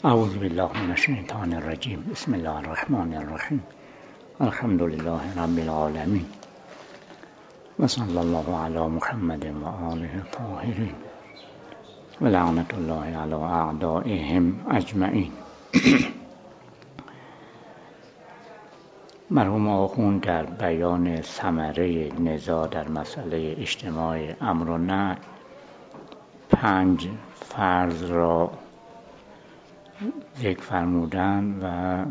اعوذ بالله من الشیطان الرجیم. بسم الله الرحمن الرحیم. الحمد لله رب العالمین و صلی الله علی محمد و آله الطاهرین و لعنت الله علی اعدائهم اجمعین. مرحوم آخوند در بیان ثمره نزاع در مسئله اجتماع امر و نهی 5 فرض را ذکر فرمودند و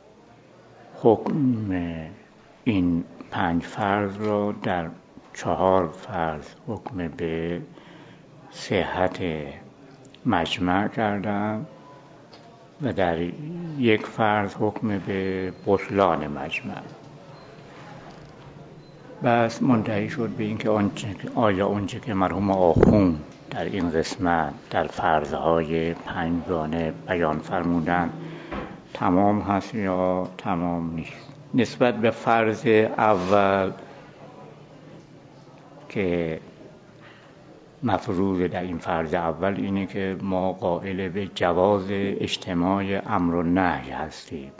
حکم این 5 فرض را در 4 فرض حکم به صحت مجمع کردند و در 1 فرض حکم به بطلان مجمع. بس منتهی شد به اینکه آنچه که مرحوم آخوند در این قسمت در فرضهای 5 گانه بیان فرمودند تمام هست یا تمام نیست. نسبت به فرض اول که مفروض در این فرض اول اینه که ما قائل به جواز اجتماع امر و نهی هستیم.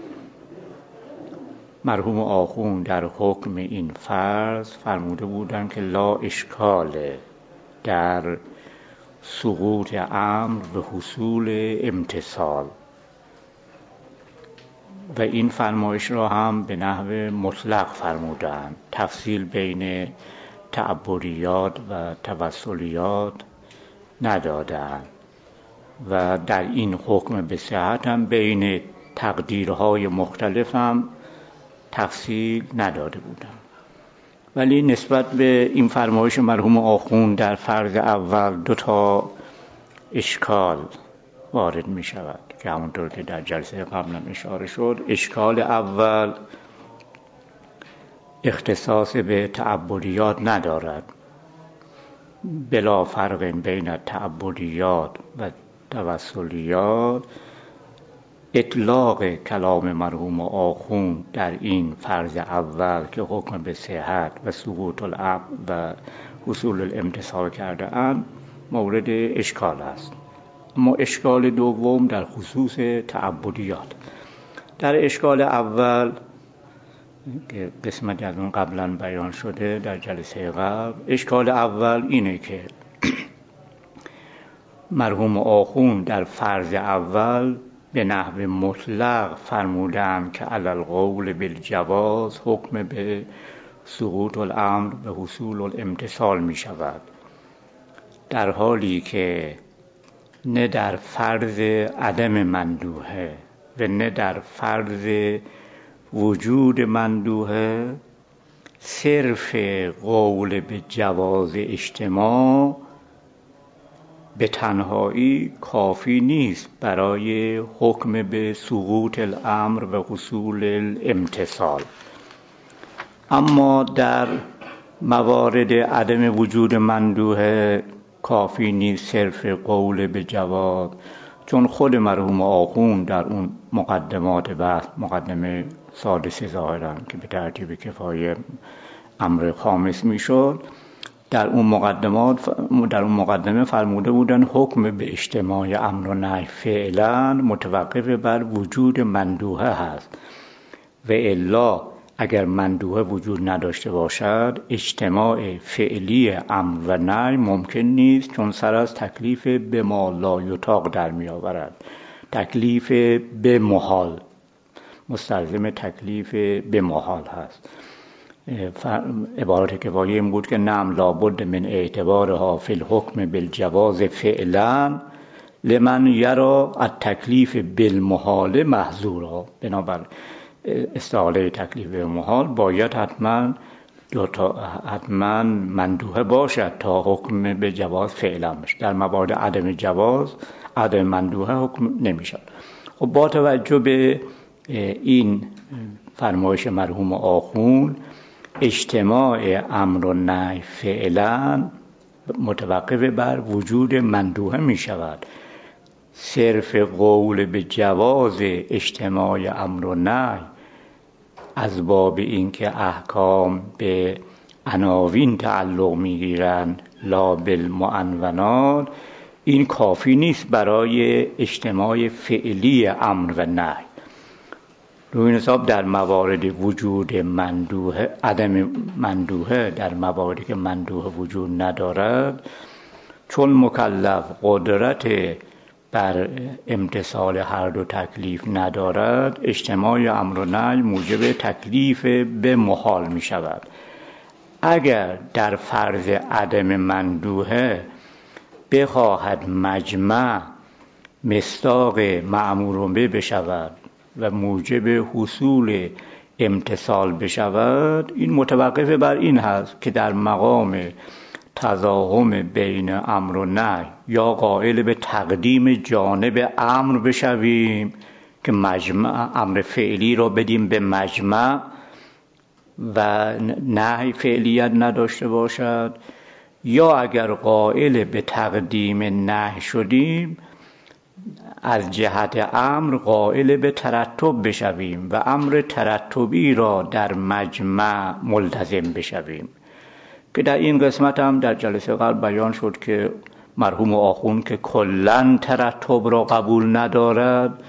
مرحوم آخوند در حکم این فرض فرموده بودند که لا اشکال در سقوط امر به حصول امتثال و این فرمایش را هم به نحو مطلق فرمودند. تفصیل بین تعبدیات و توسلیات ندادند و در این حکم به صحت هم بین تقدیرهای مختلف هم تفصیل نداده بودند. ولی نسبت به این فرمایش مرحوم آخوند در فرض اول 2 اشکال وارد می شود که همونطور که در جلسه قبلا اشاره شد. اشکال اول اختصاص به تعبدیات ندارد. بلا فرق بین تعبدیات و توسلیات اطلاق کلام مرحوم آخوند در این فرض اول که حکم به صحت و سقوط العقل و حصول الامتثال کرده اند مورد اشکال است. اما اشکال دوم در خصوص تعبدیات. در اشکال اول که قسمتی از اون قبلا بیان شده در جلسه قبل، اشکال اول اینه که مرحوم آخوند در فرض اول به نحو مطلق فرمودند که علی القول بالجواز حکم به سقوط الامر به حصول الامتثال می شود، در حالی که نه در فرض عدم مندوحه و نه در فرض وجود مندوحه صرف قول به جواز اجتماع به تنهایی کافی نیست برای حکم به سقوط الامر و حصول الامتثال. اما در موارد عدم وجود مندوحه کافی نیست صرف قول به جواز، چون خود مرحوم آخوند در اون مقدمات بحث، مقدمه سادس ظاهرا که به ترتیب کفایه امر خامس میشد، در اون مقدمه فرموده بودن حکم به اجتماع امر و نهی فعلا متوقف بر وجود مندوحه هست و الا اگر مندوحه وجود نداشته باشد اجتماع فعلی امر و نهی ممکن نیست، چون سر از تکلیف به ما لا یطاق در می آورد. تکلیف به محال مستلزم تکلیف به محال هست. عبارت کفایه این بود که نعم لابد من اعتبارها فی الحکم بالجواز فعلا لمن یرا التکلیف بالمحال محظورا. بنابر استحاله تکلیف به محال باید حتما مندوحه باشد تا حکم به جواز فعلا بشه. در موارد عدم جواز عدم مندوحه حکم نمیشد. خب با توجه به این فرمایش مرحوم آخوند اجتماع امر و نهی فعلا متوقف بر وجود مندوحه می شود. صرف قول به جواز اجتماع امر و نهی از باب اینکه احکام به عناوین تعلق می گیرند لا بالمعنونات این کافی نیست برای اجتماع فعلی امر و نهی. روی این حساب در موارد وجود مندوحه، عدم مندوحه، در مواردی که مندوحه وجود ندارد، چون مکلف قدرت بر امتثال هر دو تکلیف ندارد، اجتماع امر و نهی موجب تکلیف به محال می شود. اگر در فرض عدم مندوحه بخواهد مجمع مصداق مأمور به بشود و موجب حصول امتثال بشود، این متوقف بر این هست که در مقام تضاهم بین امر و نهی یا قائل به تقدیم جانب امر بشویم که مجمع امر فعلی را بدیم به مجمع و نهی فعلیت نداشته باشد، یا اگر قائل به تقدیم نهی شدیم از جهت امر قائل به ترتب بشویم و امر ترتبی را در مجمع ملتزم بشویم، که در این قسمت هم در جلسه قبل بیان شد که مرحوم آخوند که کلاً ترتب را قبول ندارد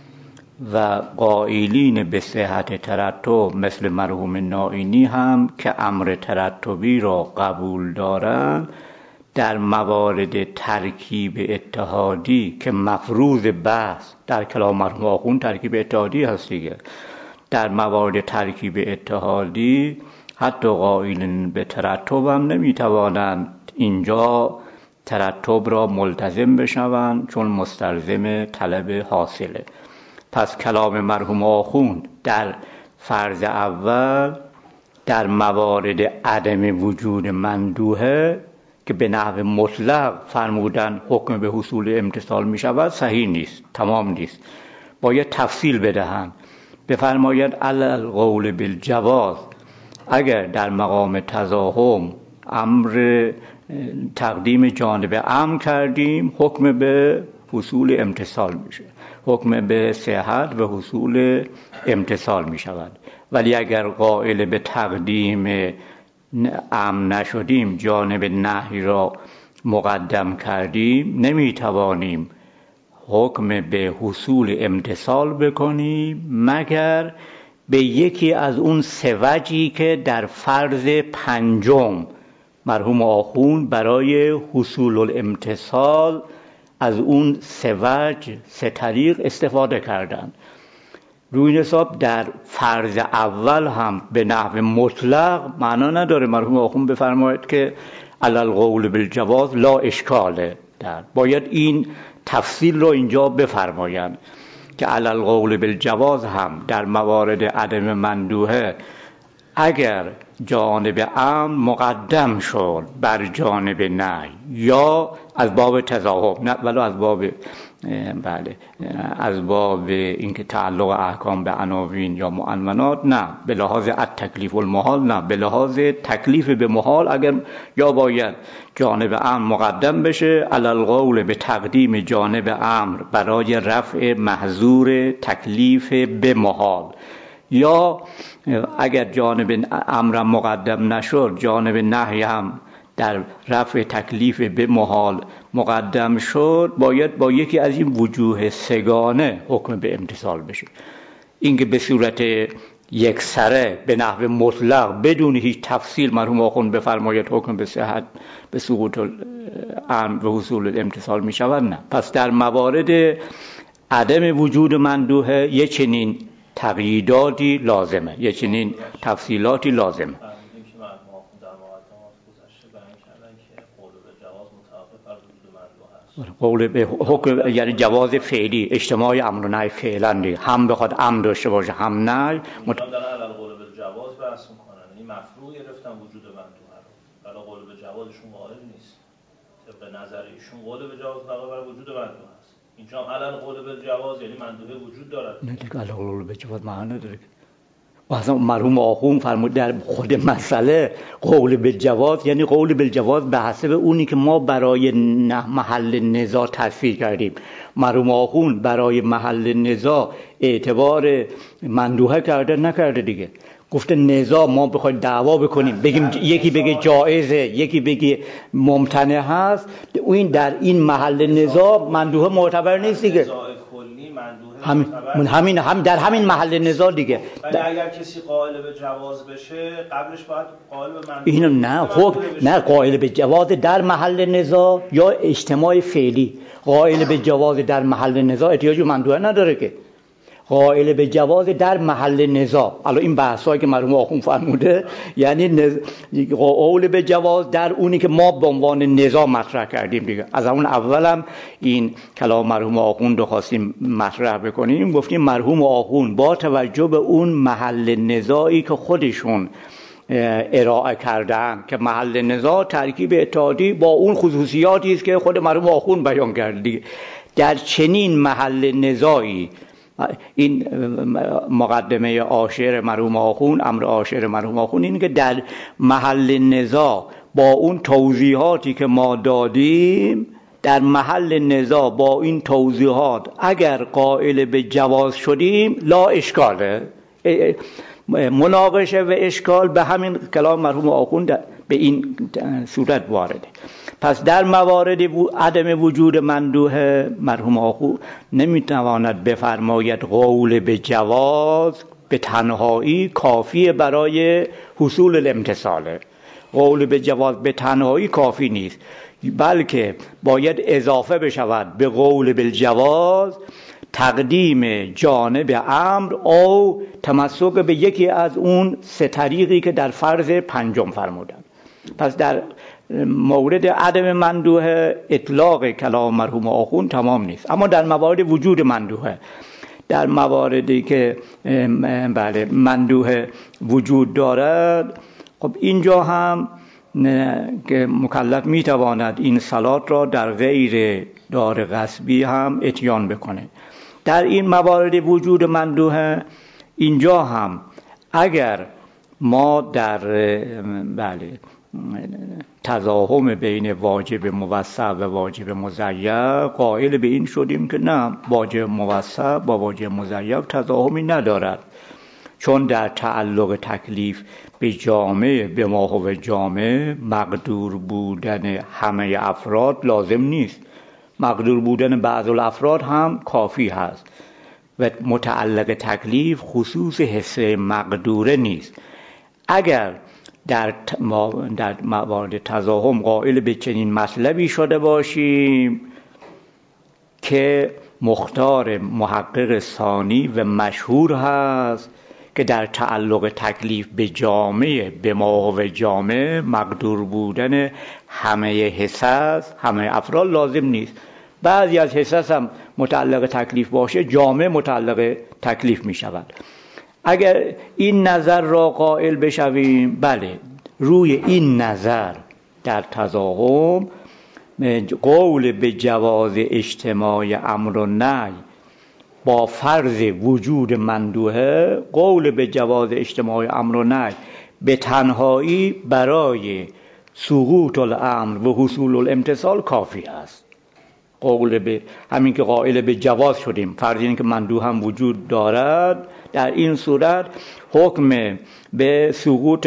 و قائلین به صحت ترتب مثل مرحوم نائینی هم که امر ترتبی را قبول دارند، در موارد ترکیب اتحادی که مفروض بحث در کلام مرحوم آخوند ترکیب اتحادی هست دیگه، در موارد ترکیب اتحادی حتی قائلین به ترتب هم نمیتوانند اینجا ترتب را ملتزم بشوند چون مستلزم طلب حاصله. پس کلام مرحوم آخوند در فرض اول در موارد عدم وجود مندوحه که به نحو مطلق فرمودن حکم به حصول امتثال می شود صحیح نیست، تمام نیست، باید تفصیل بدهند. بفرماید علی القول بالجواز، اگر در مقام تضاهم امر تقدیم جانب امر کردیم حکم به حصول امتثال میشه، حکم به صحت و حصول امتثال می شود. ولی اگر قائل به تقدیم امر نشدیم، جانب نهی را مقدم کردیم، نمیتوانیم حکم به حصول امتثال بکنیم مگر به یکی از اون سه وجهی که در فرض پنجم مرحوم آخوند برای حصول الامتثال از اون سه وجه، سه طریق استفاده کردند. روی این حساب در فرض اول هم به نحو مطلق معنا نداره مرحوم آخوند بفرماید که علی القول بالجواز لا اشکاله، باید این تفصیل رو اینجا بفرمایند که علی القول بالجواز هم در موارد عدم مندوحه اگر جانب امر مقدم شد بر جانب نهی یا از باب تضاهم، نه ولو از باب از باب اینکه تعلق احکام به عناوین یا معنونات، نه به لحاظ التکلیف المحال، نه به لحاظ تکلیف به محال، اگر یا باید جانب امر مقدم بشه علی القول به تقدیم جانب امر برای رفع محظور تکلیف به محال، یا اگر جانب امر مقدم نشد جانب نهی هم در رفع تکلیف به محال مقدم شد، باید با یکی از این وجوه سگانه حکم به امتثال بشه. اینکه به صورت یکسره به نحو مطلق بدون هیچ تفصیل مرحوم آخوند بفرماید حکم به صحت به سقوط الامر و حصول الامتثال می شود، نه. پس در موارد عدم وجود مندوحه یه چنین تقییداتی لازمه، یه چنین تفصیلاتی لازمه. قول به حکم یعنی جواز فعلی، اجتماع امر و نهی فعلا هم بخواد امر داشته باشه هم نهی دارن علی قول بالجواز بحث میکنن، این مفروع گرفتن وجود مندوحه رو، علی قول بالجوازشون قائل نیست، طبق نظر ایشون قول بالجواز برای وجود مندوحه است. اینجا هم علی قول بالجواز یعنی مندوحه وجود دارد، نه دیگه علی قول بالجواز معنی نداره. اصلا مرحوم آخوند فرمود در خود مسئله قول بالجواز یعنی قول بالجواز به حسب اونی که ما برای محل نزاع تصفیه کردیم. مرحوم آخوند برای محل نزاع اعتبار مندوحه کرده نکرده دیگه، گفته نزاع ما بخوایم دعوا بکنیم بگیم یکی بگه جایزه یکی بگه ممتنع هست، این در این محل نزاع مندوحه معتبر نیست دیگه. همین در همین محل نزاع دیگه. ولی اگر کسی قائل به جواز بشه قبلش باید قائل به مندوحه. اینو نه خب نه، قائل به جواز در محل نزاع یا اجتماع فعلی. قائل به جواز در محل نزاع احتیاج به مندوحه نداره که. قائل به جواز در محل نزاع، الان این بحثایی که مرحوم آخوند فرموده یعنی قائل به جواز در اونی که ما به عنوان نزاع مطرح کردیم دیگه. از اون اولم این کلام مرحوم آخوند رو خواستیم مطرح بکنیم، گفتیم مرحوم آخوند با توجه به اون محل نزاعی که خودشون ارائه کردن که محل نزاع ترکیب اتحادی با اون خصوصیاتی است که خود مرحوم آخوند بیان کرد دیگه، در چنین محل نزاعی این مقدمه عاشر مرحوم آخوند، امر عاشر مرحوم آخوند این که در محل نزاع با اون توضیحاتی که ما دادیم، در محل نزاع با این توضیحات اگر قائل به جواز شدیم لا اشکاله، مناقشه و اشکال به همین کلام مرحوم آخوند به این صورت وارده. پس در موارد عدم وجود مندوحه مرحوم آخوند نمیتواند بفرماید قول به جواز به تنهایی کافی برای حصول الامتثاله. قول به جواز به تنهایی کافی نیست، بلکه باید اضافه بشود به قول بالجواز تقدیم جانب امر او تمسک به یکی از اون سه طریقی که در فرض پنجم فرمودن. پس در مورد عدم مندوحه اطلاق کلام مرحوم آخوند تمام نیست، اما در موارد وجود مندوحه، در مواردی که بله مندوحه وجود دارد، خب اینجا هم که مکلف میتواند این صلات را در غیر دار غصبی هم اتیان بکنه. در این موارد وجود مندوحه اینجا هم اگر ما در بله تضاهم بین واجب موسع و واجب مضیق قائل به این شدیم که نه، واجب موسع با واجب مضیق تضاهمی ندارد، چون در تعلق تکلیف به جامع به ما هو جامع مقدور بودن همه افراد لازم نیست، مقدور بودن بعض الافراد هم کافی هست و متعلق تکلیف خصوص حصه مقدوره نیست. اگر در موارد تضاهم قائل به چنین مطلبی شده باشیم که مختار محقق ثانی و مشهور هست که در تعلق تکلیف به جامع به ما و جامع مقدور بودن همه حصص همه افراد لازم نیست، بعضی از حصص هم متعلق تکلیف باشه جامع متعلق تکلیف می شود. اگر این نظر را قائل بشویم، بله روی این نظر در تضاهم قول به جواز اجتماع امر و نهی با فرض وجود مندوحه، قول به جواز اجتماع امر و نهی به تنهایی برای سقوط الامر و حصول الامتثال کافی است. قول به همین که قائل به جواز شدیم، فرض این که مندوح هم وجود دارد، در این صورت حکم به سقوط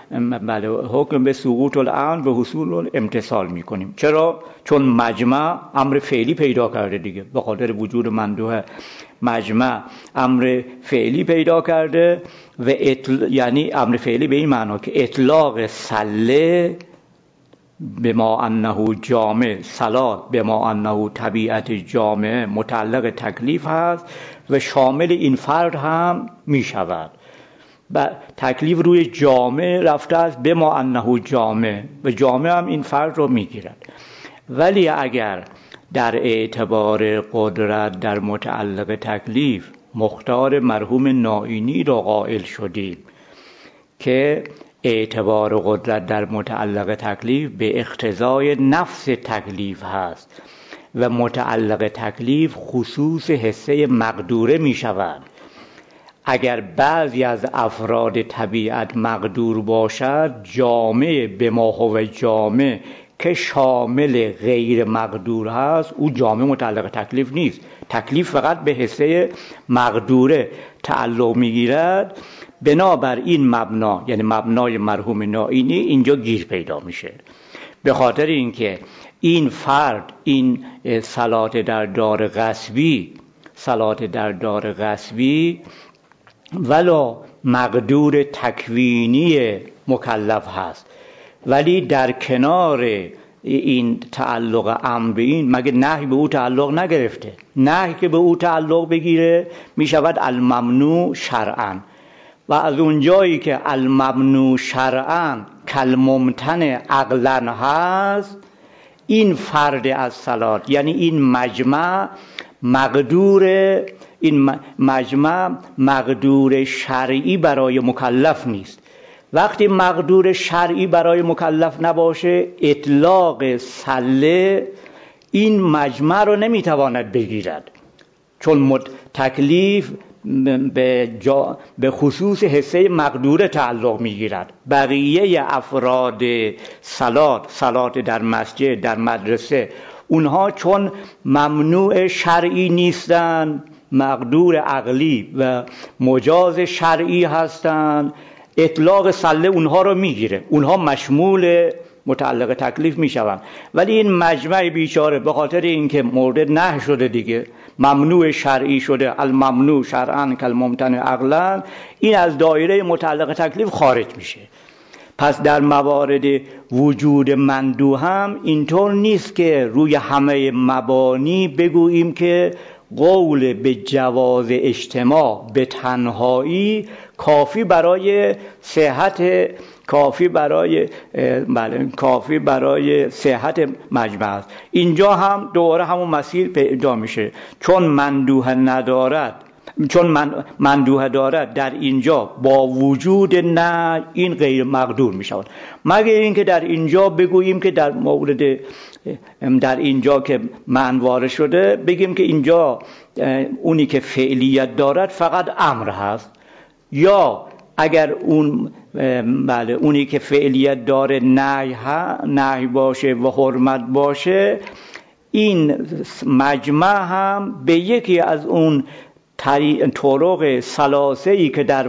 الامر و حصول الامتثال میکنیم. چرا؟ چون مجمع امر فعلی پیدا کرده دیگه، به خاطر وجود مندوح مجمع امر فعلی پیدا کرده و یعنی امر فعلی به این معنا که اطلاق صله بما انه جامع، صلات بما انه طبیعت جامع متعلق تکلیف هست و شامل این فرد هم می شود. تکلیف روی جامع رفته است بما انه جامع و جامع هم این فرد رو می گیرد. ولی اگر در اعتبار قدرت در متعلق تکلیف مختار مرحوم نائینی را قائل شدیم که اعتبار قدرت در متعلق تکلیف به اقتضای نفس تکلیف هست و متعلق تکلیف خصوص حصه مقدوره می شود، اگر بعضی از افراد طبیعت مقدور باشد جامع به ما هو جامع که شامل غیر مقدور هست او جامع متعلق تکلیف نیست، تکلیف فقط به حصه مقدوره تعلق می گیرد. بنابر این مبنا، یعنی مبنای مرحوم نائینی، اینجا گیر پیدا میشه. به خاطر اینکه این فرد، این صلات در دار غصبی ولو مقدور تکوینی مکلف هست، ولی در کنار این تعلق امر به این، مگه نهی به او تعلق نگرفته؟ نهی که به او تعلق بگیره می شود الممنوع شرعاً، و از اونجایی که الممنوع شرعاً کالممتنع عقلاً هست، این فرد از صلات، یعنی این مقدور شرعی برای مکلف نیست. وقتی مقدور شرعی برای مکلف نباشه، اطلاق سله این مجمع رو نمیتواند بگیرد، چون تکلیف به خصوص حصه مقدور تعلق میگیرد. بقیه افراد صلات در مسجد، در مدرسه، اونها چون ممنوع شرعی نیستن، مقدور عقلی و مجاز شرعی هستند، اطلاق سله اونها رو میگیره، اونها مشمول متعلق تکلیف میشوند. ولی این مجمع بیچاره به خاطر اینکه مورد نهی شده دیگه، ممنوع شرعی شده، الممنوع شرعاً کالممتنع عقلاً، این از دایره متعلق تکلیف خارج میشه. پس در موارد وجود مندوح هم اینطور نیست که روی همه مبانی بگوییم که قول به جواز اجتماع به تنهایی کافی برای صحت مجمع است. اینجا هم دوباره همون مسیر پیدا میشه، چون مندوحه دارد در اینجا با وجود نه این غیر مقدور می شود، مگر اینکه در اینجا بگوییم که در اینجا که من وارد شده بگیم که اینجا اونی که فعلیت دارد فقط امر هست، یا اگر اونی که فعلیت داره نهی باشه و حرمت باشه، این مجمع هم به یکی از اون طرق ثلاثه‌ای که در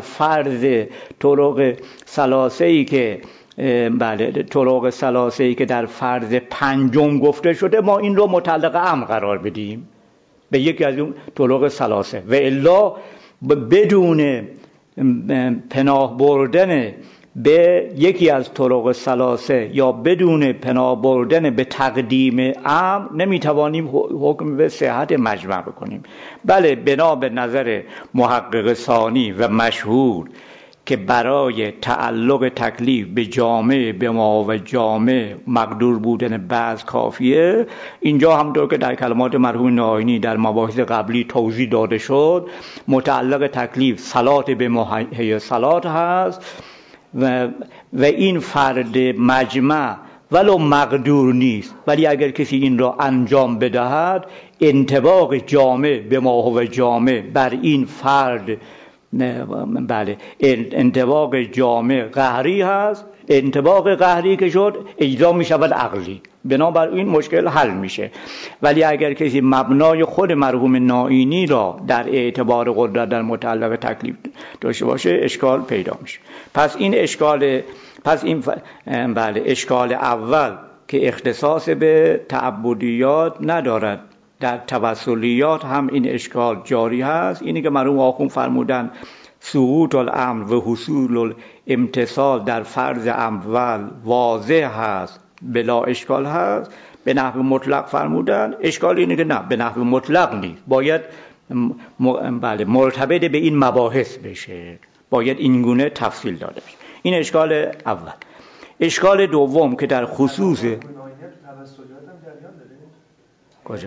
فرض پنجم گفته شده، ما این رو متعلق امر قرار بدیم، به یکی از اون طرق ثلاثه، و الا بدون پناه بردن به یکی از طرق ثلاثه یا بدون پناه بردن به تقدیم امر نمیتوانیم حکم به صحت مجمع بکنیم. بله، بنا به نظر محقق ثانی و مشهور که برای تعلق تکلیف به جامع به ما و جامع مقدور بودن بعض کافیه. اینجا همونطور که در کلمات مرحوم نائینی در مباحث قبلی توضیح داده شد، متعلق تکلیف صلات به ما صلات هست و این فرد مجمع ولو مقدور نیست، ولی اگر کسی این را انجام بدهد، انطباق جامع به ما و جامع بر این فرد، بله، انطباق جامع قهری هست. انطباق قهری که شد، اجرا می شود عقلی، بنابراین مشکل حل میشه. ولی اگر کسی مبنای خود مرحوم نائینی را در اعتبار قدرت در متعلق تکلیف داشته باشه، اشکال پیدا میشه. پس این اشکال اول که اختصاص به تعبدیات ندارد، در توسلیات هم این اشکال جاری هست. اینی که مرحوم آخوند فرمودن سقوط الامر و حصول الامتصال در فرض اول واضح هست، بلا اشکال هست، به نحو مطلق فرمودن. اشکال اینه که نه، به نحو مطلق نیست، باید مرتبط به این مباحث بشه، باید این گونه تفصیل داده بشه. این اشکال اول. اشکال دوم که در خصوص کجا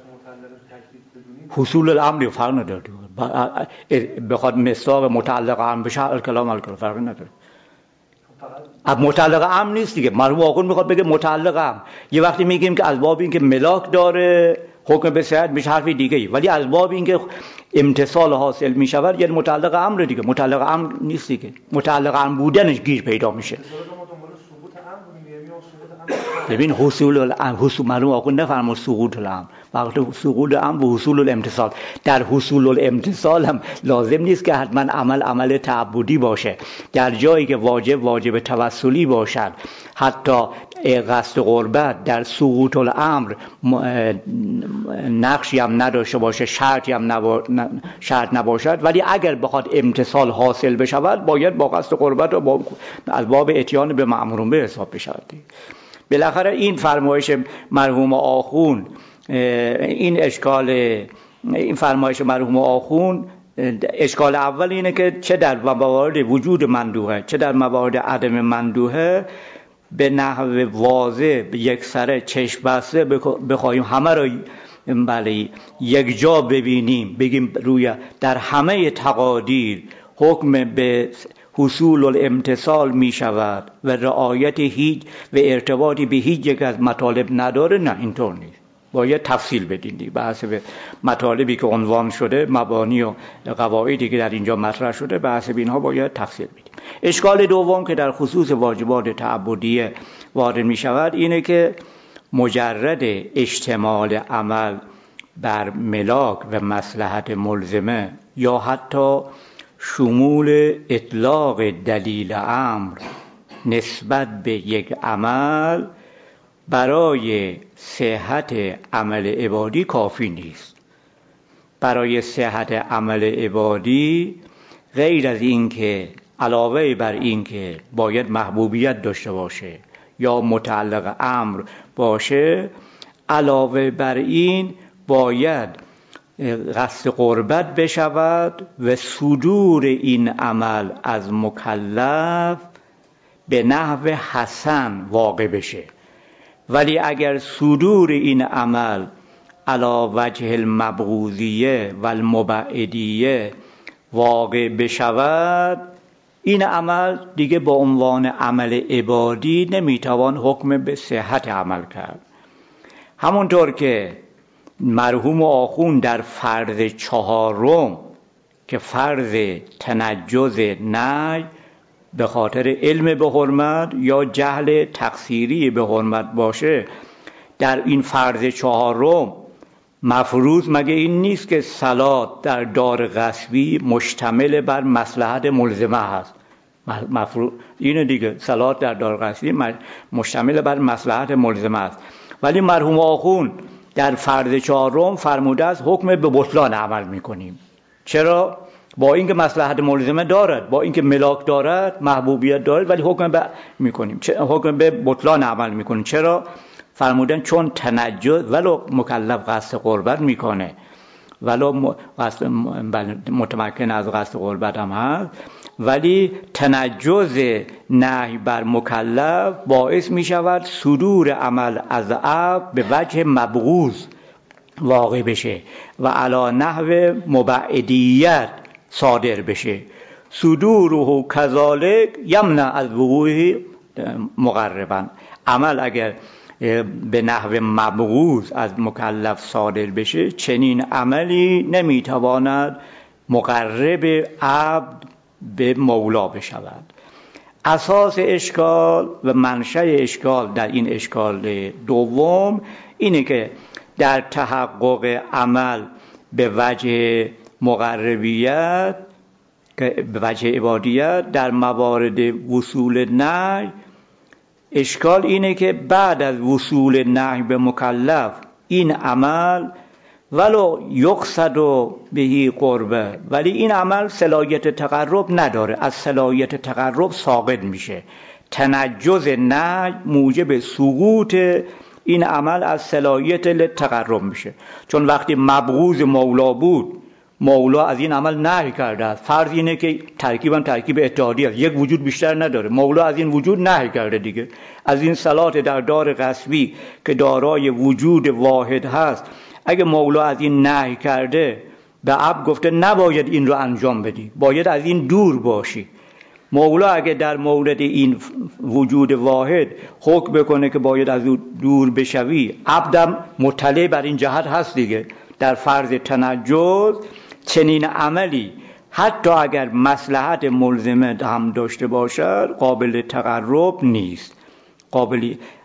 حصول الامر فرق نداره، بخواد مصداق متعلق امر بشه الکلام فرق نداره. متعلق امر نیست دیگه. مرحوم آخوند میخواد بگه متعلق امر. یه وقتی میگیم که از باب این که ملاک داره حکم به صحت میشه حرف دیگه ای، ولی از باب این که امتصال حاصل میشود یعنی متعلق امر دیگه. متعلق امر نیست دیگه، متعلق امر بودنش گیر پیدا میشه. ببین حصول الامر، مرحوم آخوند نفرمود سقوط الامر، وقت سقوط امر و حصول الامتصال. در حصول الامتصال هم لازم نیست که حتما عمل تعبدی باشه. در جایی که واجب توسلی باشد، حتی قصد قربت در سقوط الامر نقشی هم نداشته باشه، شرطی هم شرط نباشد، ولی اگر بخواد امتصال حاصل بشود باید با قصد قربت و از باب اتیان به مأمورون به حساب بشود. بالاخره این فرمایش مرحوم آخوند، این فرمایش مرحوم آخوند، اشکال اول اینه که چه در موارد وجود مندوحه چه در موارد عدم مندوحه به نحو واضح یک سره چشم بسته بخواهیم همه را یک جا ببینیم، بگیم روی در همه تقادیر حکم به حصول الامتصال می شود و رعایت هیچ و ارتباطی به هیچ یک از مطالب نداره، نه اینطور نیست. باید تفصیل بدیم به حسب مطالبی که عنوان شده، مبانی و قواعدی که در اینجا مطرح شده، به حسب اینها باید تفصیل بدیم. اشکال دوم که در خصوص واجبات تعبدیه وارد می شود اینه که مجرد اشتمال عمل بر ملاک و مصلحت ملزمه یا حتی شمول اطلاق دلیل امر نسبت به یک عمل برای صحت عمل عبادی کافی نیست. برای صحت عمل عبادی غیر از این که علاوه بر این که باید محبوبیت داشته باشه یا متعلق امر باشه، علاوه بر این باید قصد قربت بشود و صدور این عمل از مکلف به نحو حسن واقع بشه. ولی اگر صدور این عمل علی وجه المبغوضیه و المبعدیه واقع بشود، این عمل دیگه با عنوان عمل عبادی نمیتوان حکم به صحت عمل کرد. همونطور که مرحوم آخوند در فرض چهارم که فرض تنجز نهی به خاطر علم به حرمت یا جهل تقصیری به حرمت باشه، در این فرض چهارم مفروض مگه این نیست که صلات در دار غصبی مشتمل بر مصلحت ملزمه هست؟ مفروض اینه دیگه، صلات در دار غصبی مشتمل بر مصلحت ملزمه است. ولی مرحوم آخوند در فرض چهارم فرموده است حکم به بطلان عمل میکنیم. چرا؟ با اینکه مصلحت ملزمه دارد، با اینکه ملاک دارد، محبوبیت دارد، ولی حکم به بطلان عمل میکنیم. چرا؟ فرمودن چون تنجز ولو مکلف قصد قربت میکنه، ولو متمکن از قصد قربت هم هست، ولی تنجز نهی بر مکلف باعث میشود صدور عمل از عبد به وجه مبغوض واقع بشه و علی نحو مبعدیت صادر بشه. صدوره کذالک یمنع از وقوع مقربا. عمل اگر به نحو مبغوض از مکلف صادر بشه، چنین عملی نمیتواند مقرب عبد به مولا بشود. اساس اشکال و منشأ اشکال در این اشکال دوم اینه که در تحقق عمل به وجه مقربیت، به وجه عبادیت، در موارد وصول نهی، اشکال اینه که بعد از وصول نهی به مکلف این عمل ولو یقصد بهی قربه، ولی این عمل صلاحیت تقرب نداره، از صلاحیت تقرب ساقط میشه. تنجز نهی موجب سقوط این عمل از صلاحیت تقرب میشه. چون وقتی مبغوض مولا بود، مولا از این عمل نهی کرده است. فرض اینه که ترکیب اتحادی است، یک وجود بیشتر نداره، مولا از این وجود نهی کرده دیگه. از این صلات در دار غصبی که دارای وجود واحد هست، اگه مولا از این نهی کرده، به عبد گفته نباید این رو انجام بدی، باید از این دور باشی. مولا اگه در مورد این وجود واحد حکم بکنه که باید از او دور بشوی، عبدم مطلع بر این جهت هست دیگه. در فرض تنجز چنین عملی حتی اگر مصلحت ملزمه هم داشته باشد قابل تقرب نیست.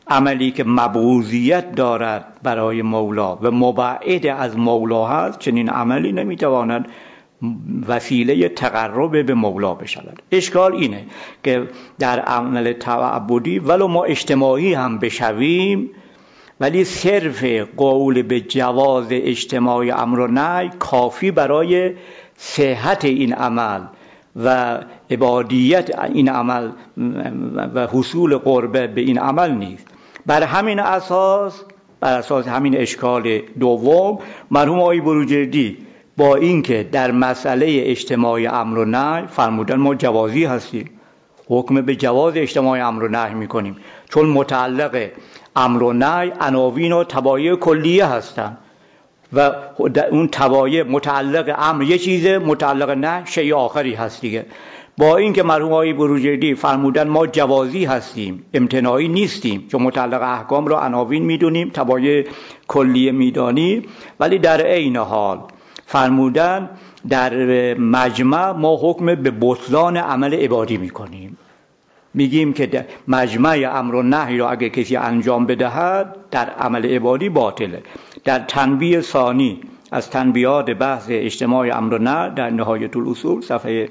عملی که مبعوضیت دارد برای مولا و مبعد از مولا هست، چنین عملی نمیتواند وسیله تقرب به مولا بشود. اشکال اینه که در عمل تعبدی ولو ما اجتماعی هم بشویم، ولی صرف قول به جواز اجتماعی امر و نهی کافی برای صحت این عمل و عبادیت این عمل و حصول قربت به این عمل نیست. بر همین اساس، بر اساس همین اشکال دوم، مرحوم آقای بروجردی با اینکه در مسئله اجتماعی امر و نهی فرمودن ما جوازی هستیم، حکم به جواز اجتماعی امر و نهی میکنیم، چون متعلق امر و نهی عناوین و تبایع کلیه هستند و اون تبایع متعلق امر یه چیزه، متعلق نهی شیء آخری هست دیگه. با اینکه مرحوم آقای بروجردی فرمودن ما جوازی هستیم، امتناعی نیستیم، چون متعلق احکام رو عناوین میدونیم، تبایع کلیه میدانیم، ولی در عین حال فرمودن در مجمع ما حکم به بطلان عمل عبادی میکنیم. میگیم که مجمع امر و نهی رو اگه کسی انجام بدهد در عمل عبادی باطله. در تنبیه ثانی از تنبیهات بحث اجتماع امر و نهی در نهایت الاصول صفحه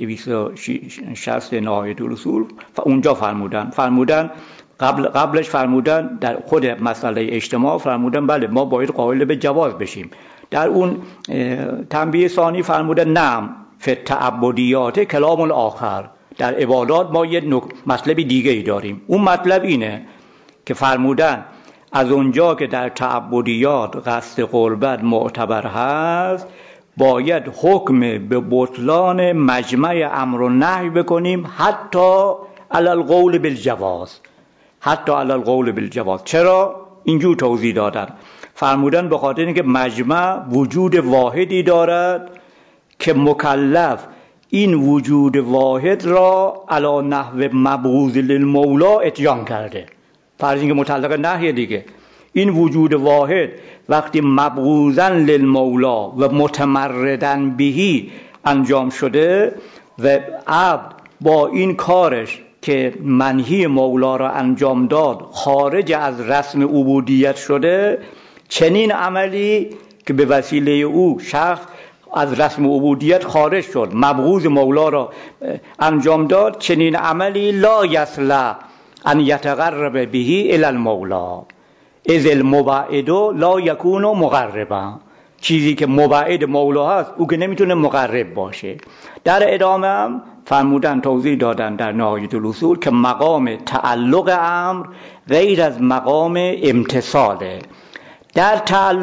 260 نهایت الاصول اونجا فرمودن قبلش فرمودن در خود مسئله اجتماع فرمودن بله ما باید قائل به جواز بشیم. در اون تنبیه ثانی فرمودن نعم فی تعبدیات کلام الاخر، در عبادات ما یه مطلب دیگه ای داریم. اون مطلب اینه که فرمودن از اونجا که در تعبدیات قصد قربت معتبر هست، باید حکم به بطلان مجمع امر و نهی بکنیم حتی علی القول بالجواز. حتی علی القول بالجواز. چرا؟ اینجور توضیح دادن. فرمودن به خاطر اینکه مجمع وجود واحدی دارد که مکلف این وجود واحد را علی نحو مبعوض للمولا اتیان کرده. فرض اینکه متعلق نهی دیگه، این وجود واحد وقتی مبعوضا للمولا و متمردن بهی انجام شده و عبد با این کارش که منهی مولا را انجام داد خارج از رسم عبودیت شده، چنین عملی که به وسیله او شخص از رسم عبودیت خارج شد، مبغوض مولا را انجام داد، چنین عملی لا یصلح ان یتقرب بهی الی المولا اذ المبعد لا یکون مقربا. چیزی که مبعد مولا هست او که نمیتونه مقرب باشه. در ادامه هم فرمودن توضیح دادن در نهایت الاصول که مقام تعلق امر غیر از مقام امتصاله. در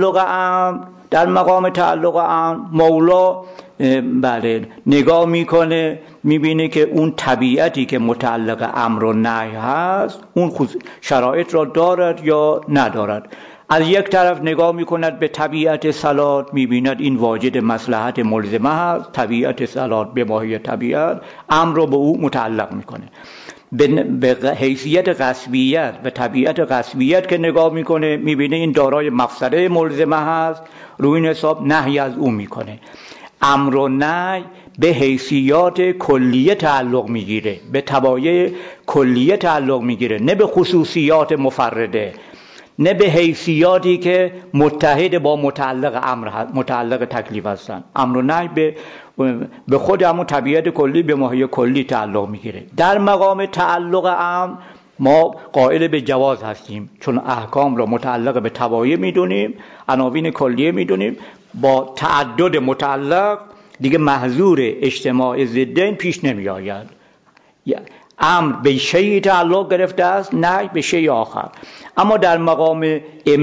مقام تعلق امر مولا بله نگاه میکنه، میبینه که اون طبیعتی که متعلق امر و نهی هست اون شرایط را دارد یا ندارد. از یک طرف نگاه میکند به طبیعت صلات، میبیند این واجد مصلحت ملزمه هست، طبیعت صلات به ماهیت طبیعت امر رو به او متعلق میکنه. به حیثیت غصبیت و طبیعت غصبیت که نگاه میکنه، میبینه این دارای مفسده ملزمه هست، روی این حساب نهی از او میکنه. امر و نهی به حیثیات کلیه تعلق میگیره، به تبایع کلیه تعلق میگیره، نه به خصوصیات مفرده، نه به حیثیاتی که متحد با متعلق امر متعلق تکلیف هستن. امر و نهی به خود همون طبیعت کلی به ماهیت کلی تعلق میگیره. در مقام تعلق امر ما قائل به جواز هستیم، چون احکام را متعلق به تبایع میدونیم، عناوین کلیه میدونیم. با تعدد متعلق دیگه محظور اجتماع ضدین پیش نمی آید. امر به شیء تعلق گرفته است، نهی به شیء آخر. اما در مقام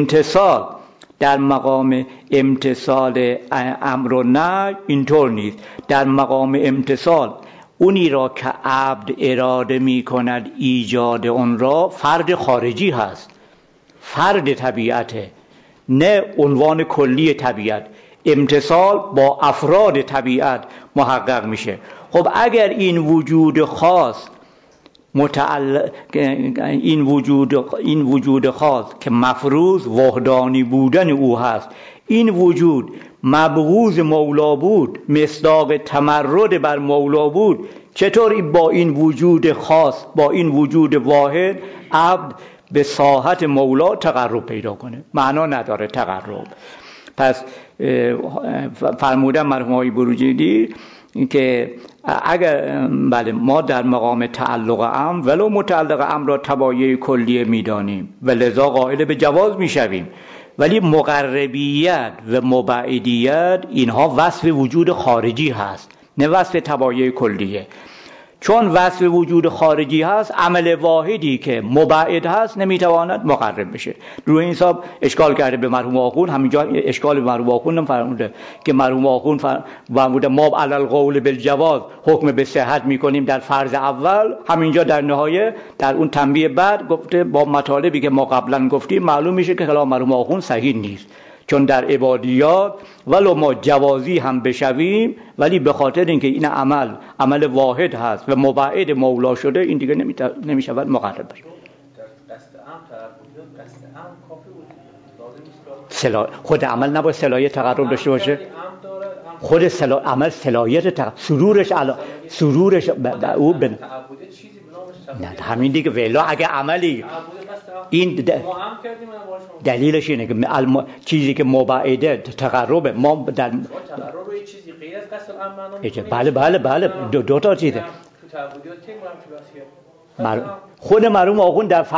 امتصال امر و نهی اینطور نیست. در مقام امتصال اونی را که عبد اراده می کند ایجاد اون را فرد خارجی هست، فرد طبیعته، نه عنوان کلی طبیعت. امتصال با افراد طبیعت محقق میشه. خب اگر این وجود خاص این وجود خاص که مفروض وحدانی بودن او هست، این وجود مبغوض مولا بود، مصداق تمرد بر مولا بود، چطور با این وجود خاص، با این وجود واحد عبد به ساحت مولا تقرب پیدا کنه. معنا نداره تقرب. پس فرمودن مرحوم آقای بروجردی که اگر بله ما در مقام تعلق امر ولو متعلق امر را تبایع کلیه میدانیم و لذا قائل به جواز میشویم، ولی مقربیت و مبعدیت اینها وصف وجود خارجی هست، نه وصف تبایع کلیه. چون وصف وجود خارجی هست، عمل واحدی که مبعد هست نمیتواند مقرب بشه. روی این حساب اشکال کرده به مرحوم آخوند. همینجا اشکال به مرحوم آخوند هم فرموده که مرحوم آخوند فرموده ما علی القول بالجواز حکم به صحت میکنیم در فرض اول. همینجا در نهایه در اون تنبیه بعد گفته با مطالبی که ما قبلا گفتیم معلوم میشه که کلام مرحوم آخوند صحیح نیست، چون در عبادیات ولو ما جوازی هم بشویم ولی به خاطر اینکه این عمل واحد هست و مبعد مولا شده، این دیگه نمیشود مقرب بشه. خود عمل نباید صلاحیت تقرب داشته باشه. خود عمل صلاحیت سرورش او نه همین دیگه. ولی اگه عملی این دلیلش اینه که چیزی که مبعده تقربه، ما در تقرب چیزی غیر از قصد الامر بله دو تا چیزه. خود مرحوم آخوند در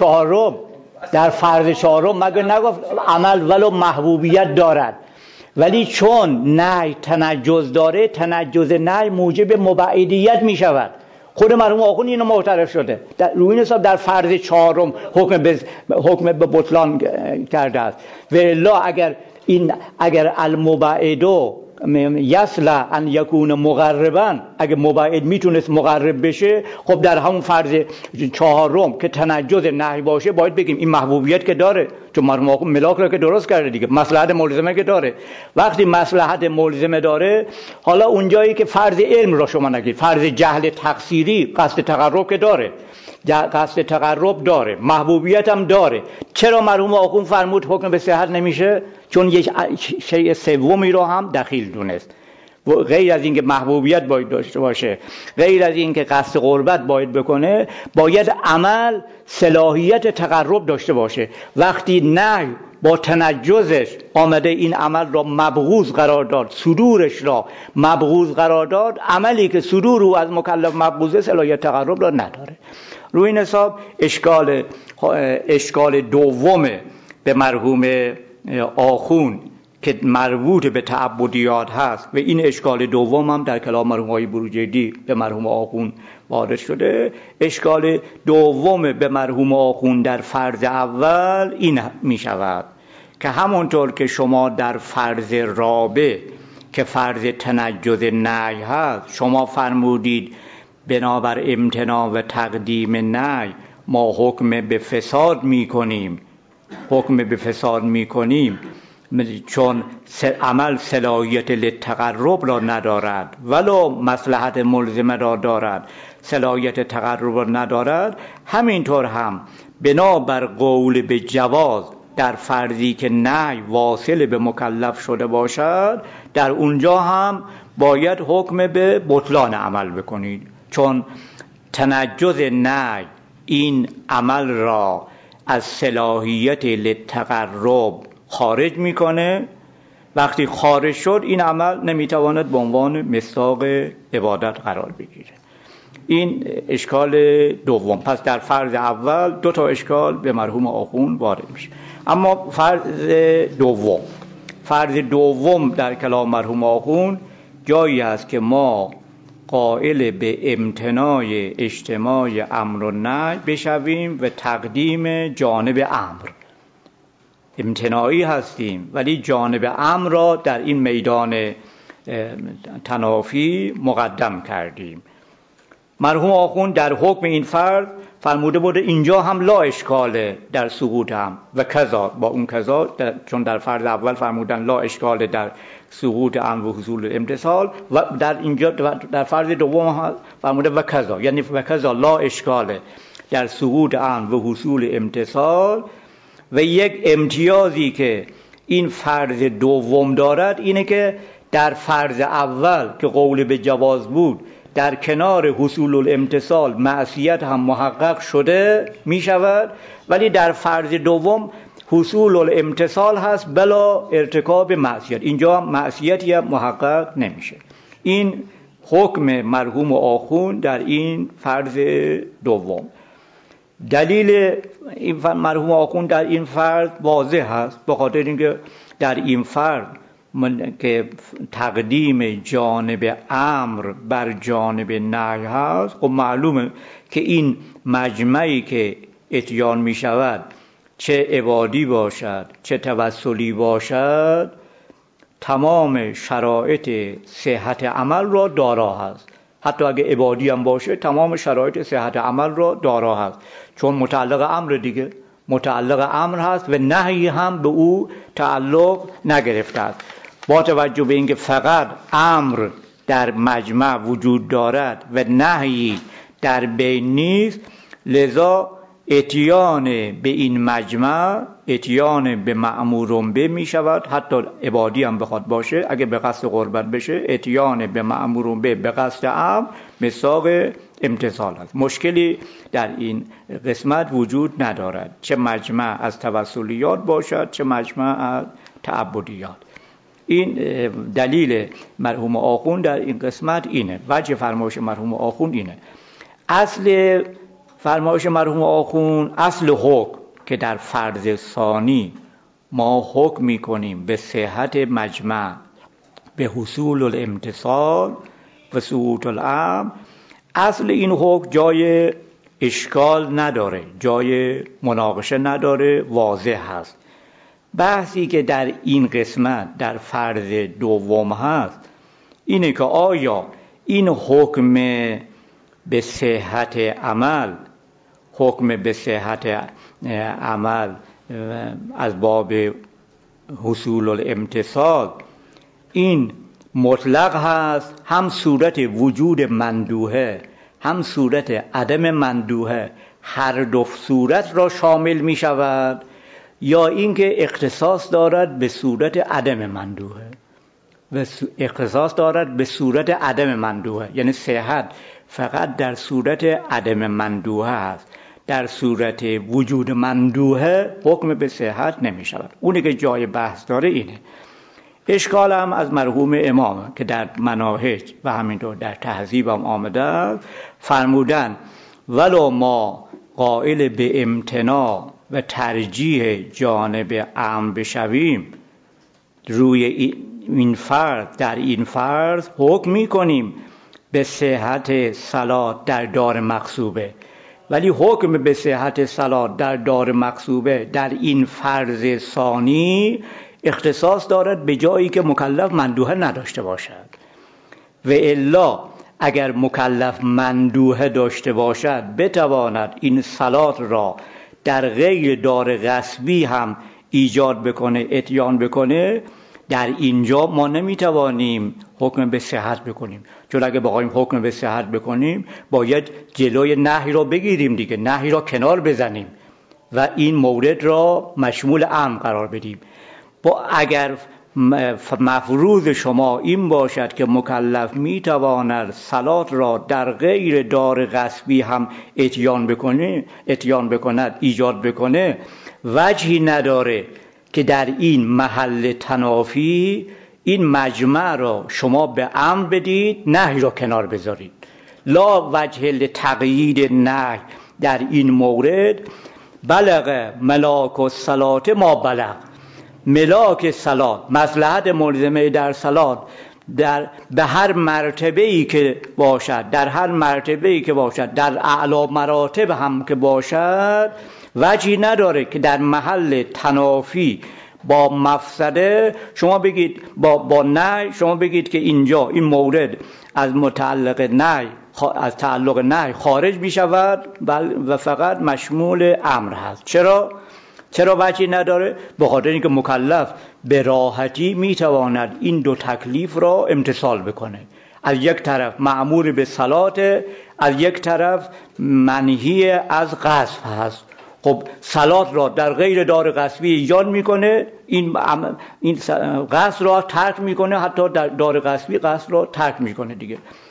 فرض چهارم مگه نگفت عمل ولو محبوبیت دارد، ولی چون نهی تنجز داره، تنجز نهی موجب مبعدیت می شود. خود مرحوم آخوند اینو معترف شده. روی این حساب در فرض چهارم حکم به بطلان کرده است. و الا اگر المبعدو یصلح ان یکون مقربا، اگه مبعد میتونست مقرب بشه، خب در همون فرض چهارم که تنجز نهی باشه باید بگیم این محبوبیت که داره، چون مرحوم آخوند ملاک را که درست کرده دیگه، مصلحت ملزمه که داره. وقتی مصلحت ملزمه داره، حالا اونجایی که فرض علم را شما نگید، فرض جهل تقصیری قصد تقرب که داره، قصد تقرب داره، محبوبیت هم داره، چرا مرحوم آخوند فرمود حکم به صحت نمیشه؟ چون یک شیء سومی رو هم دخیل دونست. غیر از اینکه محبوبیت باید داشته باشه، غیر از اینکه قصد قربت باید بکنه، باید عمل صلاحیت تقرب داشته باشه. وقتی نه با تنجزش آمده این عمل را مبغوض قرار داد، صدورش را مبغوض قرار داد، عملی که صدور او از مکلف مبغوضه صلاحیت تقرب را نداره. روی این حساب اشکال دوم به مرحوم آخوند که مربوط به تعبدیات هست و این اشکال دوم هم در کلام مرحوم آقای بروجردی به مرحوم آخوند وارد شده. اشکال دوم به مرحوم آخوند در فرض اول این می شود که همونطور که شما در فرض رابع که فرض تنجز نهی هست، شما فرمودید بنابر امتناع و تقدیم نهی ما حکم به فساد می کنیم، چون عمل صلاحیت للتقرب را ندارد ولو مصلحت ملزمه را دارد، صلاحیت تقرب را ندارد. همینطور هم بنابر قول به جواز در فرضی که نهی واصل به مکلف شده باشد، در اونجا هم باید حکم به بطلان عمل بکنید، چون تنجز نهی این عمل را از صلاحیت للتقرب خارج میکنه. وقتی خارج شد این عمل نمیتواند به عنوان مصداق عبادت قرار بگیره. این اشکال دوم. پس در فرض اول دو تا اشکال به مرحوم آخوند وارد میشه. اما فرض دوم در کلام مرحوم آخوند جایی است که ما قائل به امتناع اجتماع امر و نهی بشویم و تقدیم جانب امر. امتناعی هستیم ولی جانب امر را در این میدان تنافی مقدم کردیم. مرحوم آخوند در حکم این فرض فرموده بوده اینجا هم لا اشکاله در سقوط هم و کذا با اون کذا، چون در فرض اول فرمودن لا اشکاله در سقوط امر و حصول امتصال، و در اینجا در فرض دوم فرموده و کذا، یعنی و کذا لا اشکاله در سقوط امر و حصول امتصال. و یک امتیازی که این فرض دوم دارد اینه که در فرض اول که قول به جواز بود در کنار حصول الامتصال معصیت هم محقق شده می شود، ولی در فرض دوم حصول الامتصال هست بلا ارتکاب معصیت، اینجا معصیتی هم محقق نمیشه. این حکم مرحوم آخوند در این فرض دوم. دلیل این مرحوم آخوند در این فرض واضح هست، به خاطر اینکه در این فرض که تقدیم جانب امر بر جانب نهی هست، خب معلومه که این مجمعی که اتیان می شود، چه عبادی باشد چه توسلی باشد، تمام شرایط صحت عمل را دارا هست. حتی اگه عبادی هم باشه تمام شرایط صحت عمل را دارا هست، چون متعلق امر دیگه، متعلق امر هست و نهی هم به او تعلق نگرفته است. با توجه به اینکه فقط امر در مجمع وجود دارد و نهی در بین نیست، لذا اتیان به این مجمع اتیان به مأمور به می شود. حتی عبادی هم بخواد باشه، اگه به قصد قربت بشه، اتیان به مأمور به قصد امر مساق امتصال است. مشکلی در این قسمت وجود ندارد، چه مجمع از توسلیات باشد چه مجمع از تعبدیات. این دلیل مرحوم آخوند در این قسمت اینه، وجه فرمایش مرحوم آخوند اینه. اصل فرمایش مرحوم آخوند، اصل حکم که در فرض ثانی ما حکم میکنیم به صحت مجمع، به حصول الامتصال و سقوط الامر، اصل این حکم جای اشکال نداره، جای مناقشه نداره، واضح هست. بحثی که در این قسمت در فرض دوم هست اینه که آیا این حکم به صحت عمل، حکم به صحت عمل از باب حصول الامتصال، این مطلق هست، هم صورت وجود مندوحه هم صورت عدم مندوحه، هر دو صورت را شامل می شود، یا اینکه اختصاص دارد به صورت عدم مندوحه و اختصاص دارد به صورت عدم مندوحه، یعنی صحت فقط در صورت عدم مندوحه است، در صورت وجود مندوحه حکم به صحت نمی شود. اونی که جای بحث داره اینه. اشکال هم از مرحوم امام که در مناهج و همینطور در تهذیب هم آمده فرمودن ولو ما قائل به امتناع و ترجیح جانب امر بشویم، روی این فرض در این فرض حکم می کنیم به صحت صلات در دار مغصوبه، ولی حکم به صحت صلات در دار مغصوبه در این فرض ثانی اختصاص دارد به جایی که مکلف مندوحه نداشته باشد، و الا اگر مکلف مندوحه داشته باشد بتواند این صلات را در غیر دار غصبی هم ایجاد بکنه، اتیان بکنه. در اینجا ما نمیتوانیم حکم به صحت بکنیم، چون اگه بخوایم حکم به صحت بکنیم باید جلوی نهی را بگیریم دیگه، نهی را کنار بزنیم و این مورد را مشمول امر قرار بدیم. اگر مفروض شما این باشد که مکلف میتواند صلات را در غیر دار غصبی هم اتیان بکند، ایجاد بکنه، وجهی نداره که در این محل تنافی این مجمع را شما به امر بدید، نهی را کنار بذارید. لا وجه لتقیید نهی در این مورد. بلغ ملاک الصلات ما بلغ، ملاک صلات، مصلحت ملزمه در صلات به هر مرتبه‌ای که باشد، در هر مرتبه‌ای که باشد، در اعلی مراتب هم که باشد، وجهی نداره که در محل تنافی با مفسده شما بگید با نهی شما بگید که اینجا این مورد از متعلق نهی، از تعلق نهی خارج می شود و فقط مشمول امر هست. چرا وجهی نداره؟ به خاطر اینکه مکلف به راحتی میتواند این دو تکلیف را امتثال بکنه، از یک طرف مأمور به صلات، از یک طرف منهی از غصب هست. خب صلات را در غیر دار غصبی ایجاد میکنه، این غصب را ترک میکنه، حتی در دار غصبی غصب را ترک میکنه دیگه.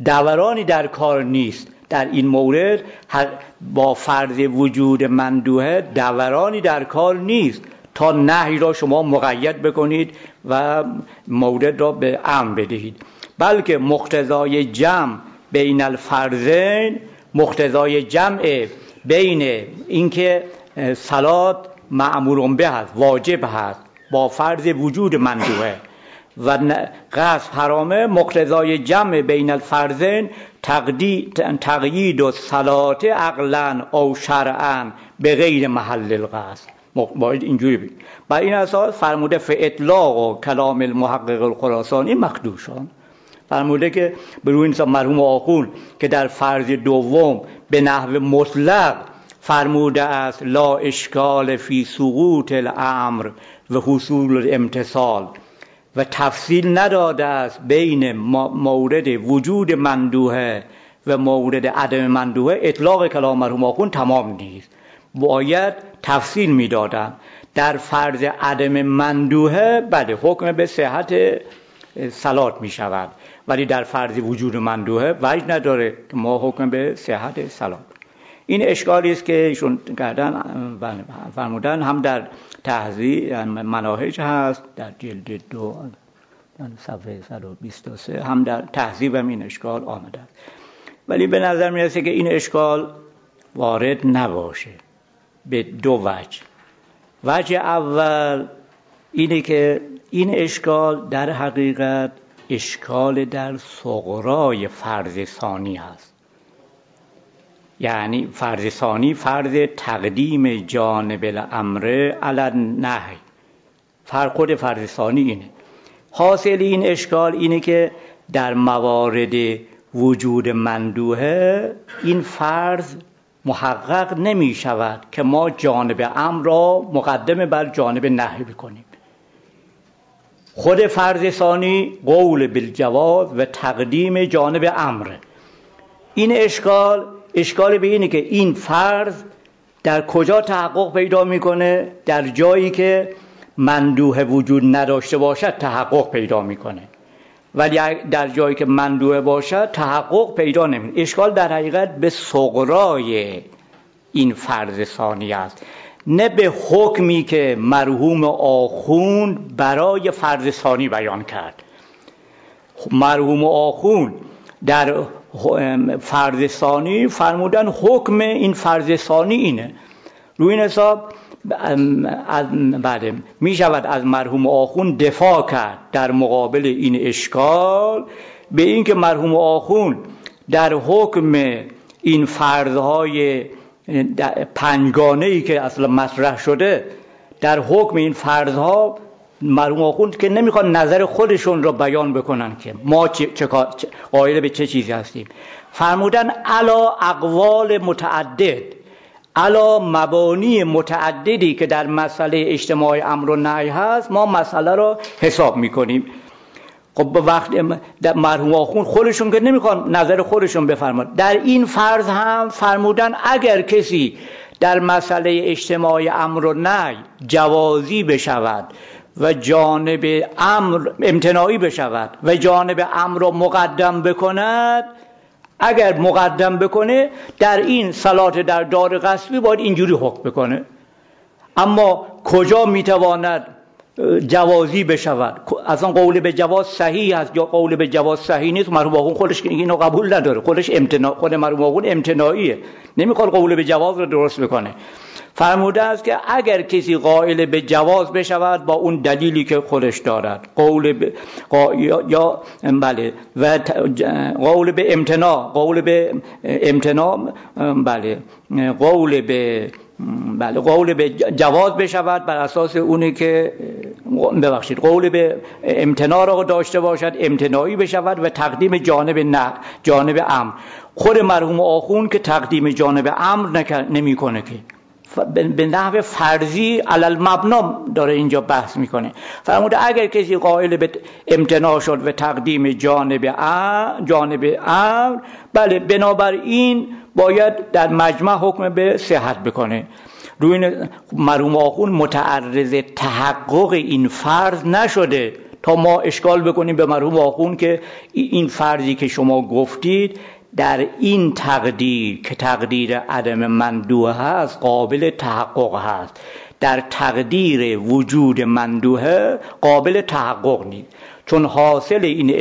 دورانی در کار نیست. در این مورد با فرض وجود مندوحه دورانی در کار نیست تا نهی را شما مقید بکنید و مورد را به امر بدهید، بلکه مقتضای جمع بین الفرضین، مقتضای جمع بین اینکه صلات مأمور به هست، واجب هست با فرض وجود مندوحه و غصب حرامه، مقتضای جمع بین الفرضین تقیید و صلات عقلا او شرعا به غیر محل القصد. باید اینجوری بگید. بر این اساس فرموده فاطلاق و کلام المحقق الخراسانی مخدوشان، فرموده که به روی این مرحوم آخوند که در فرض دوم به نحو مطلق فرموده است لا اشکال فی سقوط الامر و حصول الامتصال و تفصیل نداده است بین مورد وجود مندوحه و مورد عدم مندوحه، اطلاق کلام مرحوم آخوند تمام نیست، باید تفصیل میدادن. در فرض عدم مندوحه بله حکم به صحت صلات می شود، ولی در فرض وجود مندوحه وجه نداره که ما حکم به صحت صلات. این اشکالی است که ایشون کردن فرمودن، هم در تهذیب مناهج هست در جلد 2 صفحه 123، هم در تهذیب هم این اشکال آمده است. ولی به نظر میرسه که این اشکال وارد نباشه به دو وجه. وجه اول اینه که این اشکال در حقیقت اشکال در صغرای فرض ثانی هست، یعنی فرض ثانی فرض تقدیم جانب الامر علی النهی، خود فرض ثانی اینه. حاصل این اشکال اینه که در موارد وجود مندوحه این فرض محقق نمی شود که ما جانب امر را مقدم بر جانب نهی بکنیم. خود فرض ثانی قول بالجواز و تقدیم جانب امر. این اشکال به اینه که این فرض در کجا تحقق پیدا میکنه؟ در جایی که مندوحه وجود نداشته باشد تحقق پیدا میکنه، ولی در جایی که مندوحه باشد تحقق پیدا نمیکنه. اشکال در حقیقت به صغرای این فرض ثانی است، نه به حکمی که مرحوم آخوند برای فرض ثانی بیان کرد. مرحوم آخوند در فرض ثانی فرمودن حکم این فرض ثانی اینه. روی این حساب بعد می شود از مرحوم آخوند دفاع کرد در مقابل این اشکال، به این که مرحوم آخوند در حکم این فرضهای پنجگانه‌ای که اصلا مطرح شده، در حکم این فرضها مرحوم آخوند که نمیخوان نظر خودشون رو بیان بکنن که ما قائل به چه چیزی هستیم، فرمودن علا اقوال متعدد، علا مبانی متعددی که در مسئله اجتماع امر و نهی هست ما مسئله رو حساب میکنیم. خب به وقت مرحوم آخوند خودشون که نمیخوان نظر خودشون بفرماد، در این فرض هم فرمودن اگر کسی در مسئله اجتماع امر و نهی جوازی بشود و جانب امر امتناعی بشود و جانب امر رو مقدم بکند، اگر مقدم بکنه در این صلات در دار غصبی باید اینجوری حکم بکنه. اما کجا میتواند جوازی بشود؟ اصلا قول به جواز صحیح است یا قول به جواز صحیح نیست؟ مرحوم آخوند خودش اینو قبول نداره، خود مرحوم آخوند امتناعیه، نمیخواد قول به جواز رو درست بکنه. فرموده است که اگر کسی قائل به جواز بشود با اون دلیلی که خودش دارد، قول به بله و قول به امتناع، قول به امتناع بله قول به جواز بشود بر اساس اونی که قول به امتناع را داشته باشد، امتناعی بشود و تقدیم جانب امر. خود مرحوم آخوند که تقدیم جانب امر نمیکنه که به نحو فرضی علل مبنا داره اینجا بحث میکنه. فرموده اگر کسی قائل به امتناع شد و تقدیم جانب امر، بله بنابراین باید در مجمع حکم به صحت بکنه. روی مرحوم آخوند متعرض تحقق این فرض نشده تا ما اشکال بکنیم به مرحوم آخوند که این فرضی که شما گفتید در این تقدیر که تقدیر عدم مندوحه هست قابل تحقق هست، در تقدیر وجود مندوحه قابل تحقق نیست. چون حاصل این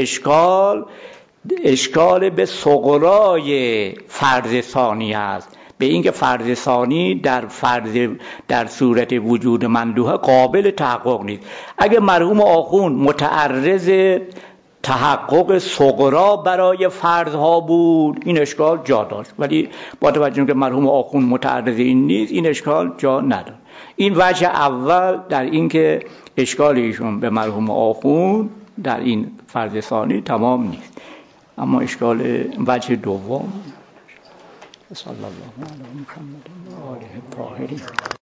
اشکال به صغرای فرض ثانی است، به اینکه فرض ثانی در صورت وجود مندوحه قابل تحقق نیست. اگه مرحوم آخوند متعرض تحقق صغرا برای فرضها بود این اشکال جا داشت، ولی با توجه که مرحوم آخوند متعرض این نیست این اشکال جا نداشت. این وجه اول در اینکه اشکال ایشون به مرحوم آخوند در این فرض ثانی تمام نیست. اما اشکال وجه دوم صلی الله علی محمد و آله الطاهرین.